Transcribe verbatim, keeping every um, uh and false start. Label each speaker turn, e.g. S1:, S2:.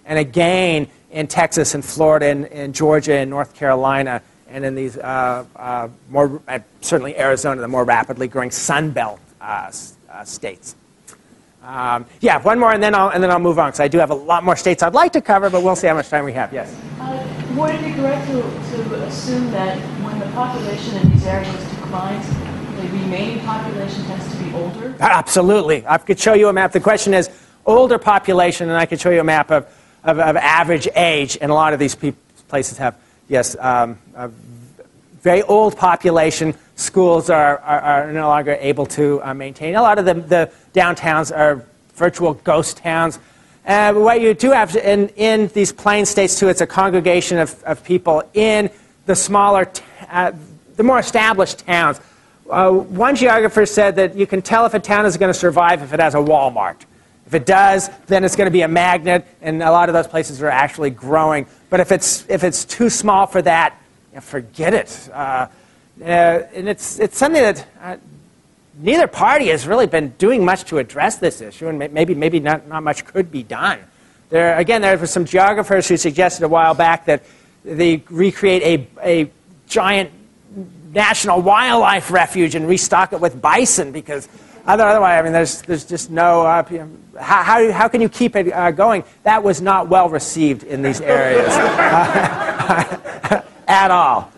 S1: and again in Texas and Florida and, and Georgia and North Carolina, and in these uh, uh, more, uh, certainly Arizona, the more rapidly growing Sun Belt uh, uh, states. Um, yeah, one more, and then I'll and then I'll move on, because I do have a lot more states I'd like to cover, but we'll see how much time we have. Yes.
S2: Uh, would it be correct to, to assume that when the population in these areas declines, the remaining population tends to be older?
S1: Absolutely. I could show you a map. The question is older population, and I could show you a map of of, of average age, and a lot of these pe- places have yes, um, a very old population. Schools are, are, are no longer able to uh, maintain. A lot of the, the downtowns are virtual ghost towns. Uh, but what you do have in, in these plain states, too, it's a congregation of, of people in the smaller, t- uh, the more established towns. Uh, one geographer said that you can tell if a town is going to survive if it has a Walmart. If it does, then it's going to be a magnet, and a lot of those places are actually growing. But if it's, if it's too small for that, you know, forget it. Uh, Uh, and it's, it's something that uh, neither party has really been doing much to address this issue, and maybe, maybe not, not much could be done. There, again, there were some geographers who suggested a while back that they recreate a, a giant national wildlife refuge and restock it with bison, because otherwise, I mean, there's, there's just no, uh, you know, how, how, how can you keep it uh, going? That was not well received in these areas uh, at all.